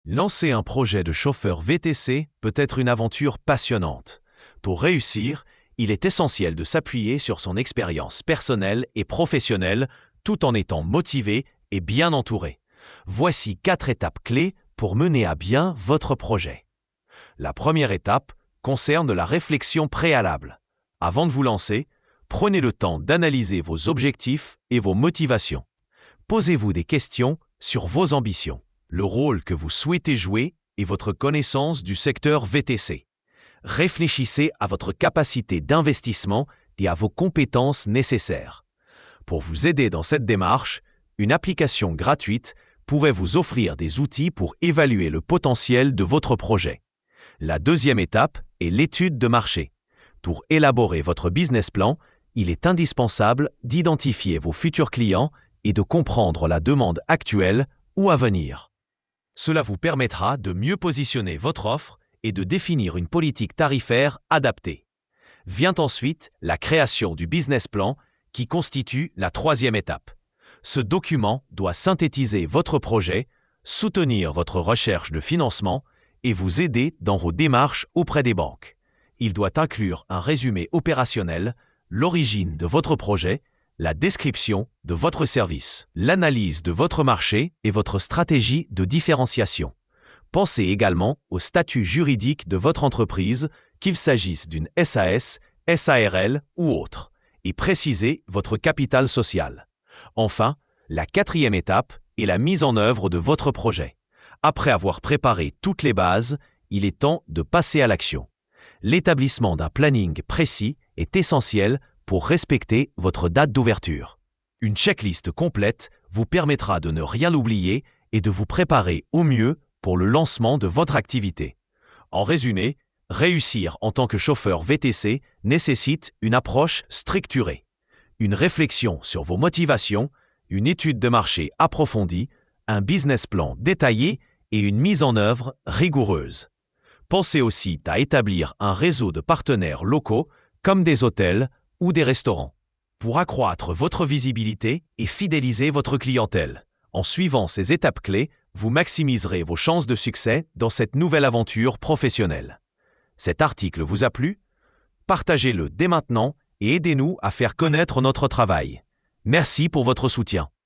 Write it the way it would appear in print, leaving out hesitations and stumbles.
Lancer un projet de chauffeur VTC peut être une aventure passionnante. Pour réussir, il est essentiel de s'appuyer sur son expérience personnelle et professionnelle tout en étant motivé et bien entouré. Voici 4 étapes clés pour mener à bien votre projet. La première étape concerne la réflexion préalable. Avant de vous lancer, prenez le temps d'analyser vos objectifs et vos motivations. Posez-vous des questions sur vos ambitions, le rôle que vous souhaitez jouer et votre connaissance du secteur VTC. Réfléchissez à votre capacité d'investissement et à vos compétences nécessaires. Pour vous aider dans cette démarche, une application gratuite pourrait vous offrir des outils pour évaluer le potentiel de votre projet. La deuxième étape est l'étude de marché. Pour élaborer votre business plan, il est indispensable d'identifier vos futurs clients et de comprendre la demande actuelle ou à venir. Cela vous permettra de mieux positionner votre offre et de définir une politique tarifaire adaptée. Vient ensuite la création du business plan qui constitue la troisième étape. Ce document doit synthétiser votre projet, soutenir votre recherche de financement et vous aider dans vos démarches auprès des banques. Il doit inclure un résumé opérationnel, l'origine de votre projet, la description de votre service, l'analyse de votre marché et votre stratégie de différenciation. Pensez également au statut juridique de votre entreprise, qu'il s'agisse d'une SAS, SARL ou autre, et précisez votre capital social. Enfin, la quatrième étape est la mise en œuvre de votre projet. Après avoir préparé toutes les bases, il est temps de passer à l'action. L'établissement d'un planning précis est essentiel pour respecter votre date d'ouverture. Une checklist complète vous permettra de ne rien oublier et de vous préparer au mieux pour le lancement de votre activité. En résumé, réussir en tant que chauffeur VTC nécessite une approche structurée, une réflexion sur vos motivations, une étude de marché approfondie, un business plan détaillé et une mise en œuvre rigoureuse. Pensez aussi à établir un réseau de partenaires locaux comme des hôtels ou des restaurants pour accroître votre visibilité et fidéliser votre clientèle. En suivant ces étapes clés, vous maximiserez vos chances de succès dans cette nouvelle aventure professionnelle. Cet article vous a plu? Partagez-le dès maintenant et aidez-nous à faire connaître notre travail. Merci pour votre soutien.